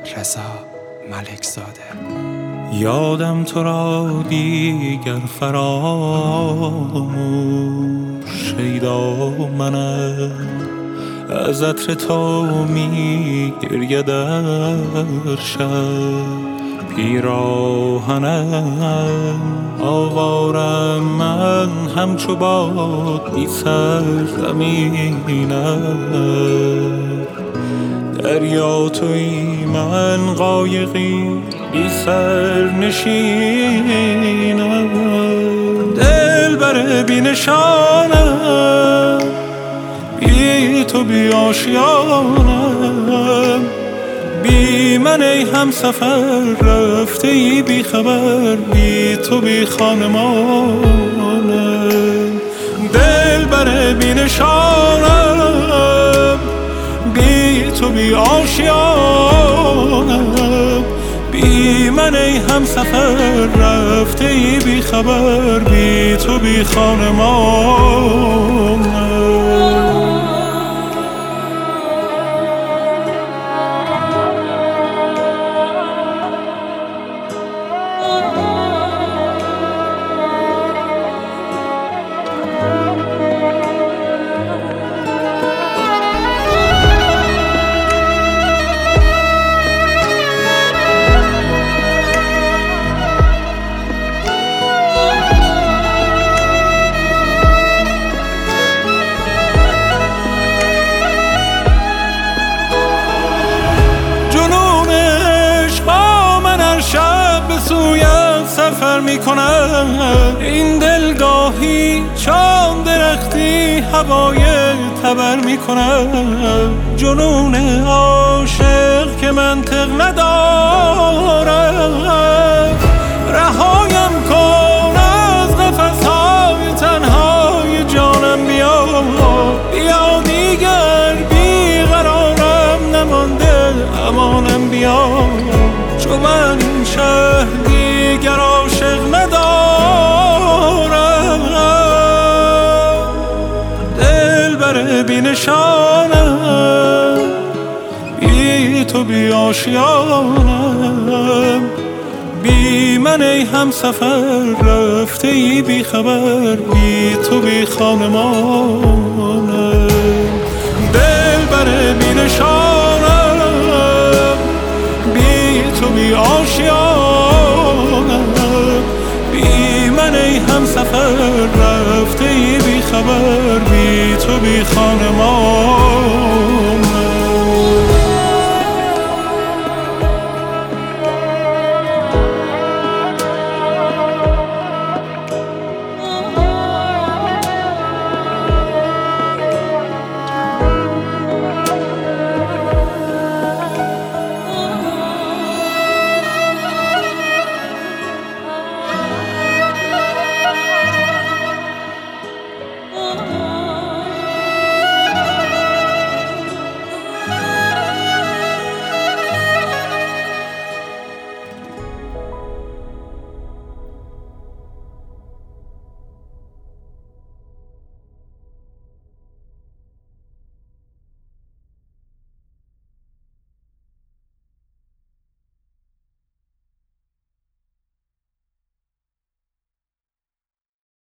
رضا ملکزاده. یادم تو را دیگر فراموش شیدا منم، از عطر تو می گریه در شب پیراهنم. آوارم من همچو باد بی سرزمینم، دریا توی من قایقی بی سر نشینم. دلبر بی نشانم، بی تو بی آشیانم، بی من ای همسفر رفته ای بی خبر، بی تو بی خانمانم. دلبر بی نشانم، بی تو بی آشیانم، بی من ای همسفر رفته ای بی خبر، بی تو بی خانمانم. سفر میکنم این دلگاهی، چون درختی هوای تبر میکنم. جنون عاشق که منطق ندارم، رهایم کن از قفس‌های تنهای جانم. بیا بیا دیگر بیقرارم نمانده امانم. بیا چون من این شهر دیگر عاشق ندارم، دلبر بی نشانم، بی تو بی آشیانم، بی من ای همسفر رفته ای بی خبر، بی تو بی خانمانم. دلبر بی نشانم، بی تو بی آشیانم، بی من ای همسفر رفته ای بی خبر، بی تو بی خانمان.